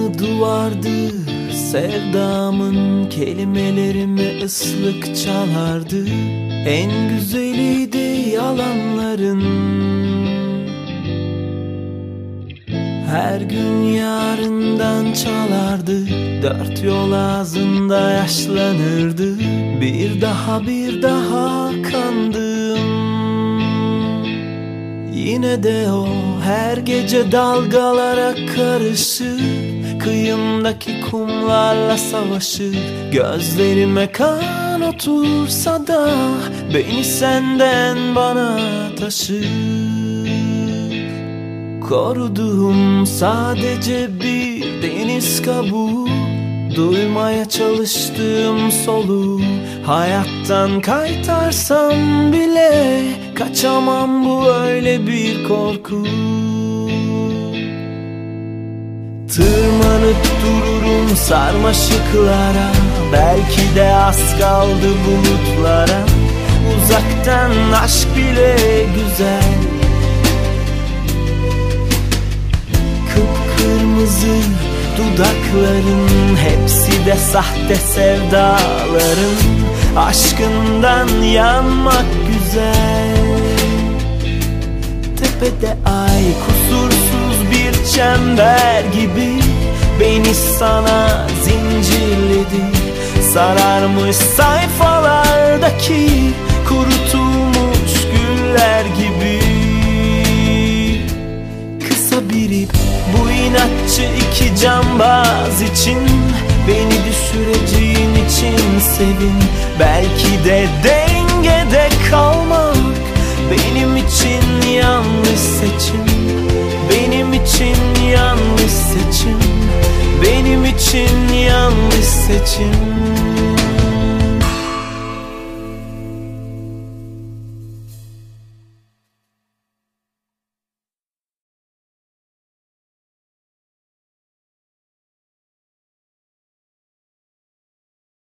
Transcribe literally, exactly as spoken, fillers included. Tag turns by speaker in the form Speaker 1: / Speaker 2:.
Speaker 1: Kanı duvardı sevdamın, kelimelerimi ıslık çalardı. En güzeliydi yalanların. Her gün yarından çalardı, dört yol ağzında yaşlanırdı. Bir daha bir daha kandım. Yine de o her gece dalgalara karışır, kıyımdaki kumlarla savaşır. Gözlerime kan otursa da beni senden bana taşır. Koruduğum sadece bir deniz kabuğu, duymaya çalıştığım soluğu. Hayattan kaytarsam bile kaçamam, bu öyle bir korku. Tırmanıp dururum sarmaşıklara, belki de az kaldı bulutlara. Uzaktan aşk bile güzel. Kıpkırmızı dudakların, hepsi de sahte sevdaların. Aşkından yanmak güzel. Tepede ay kusursuz bir çember gibi beni sana zincirledi. Sararmış sayfalardaki kurut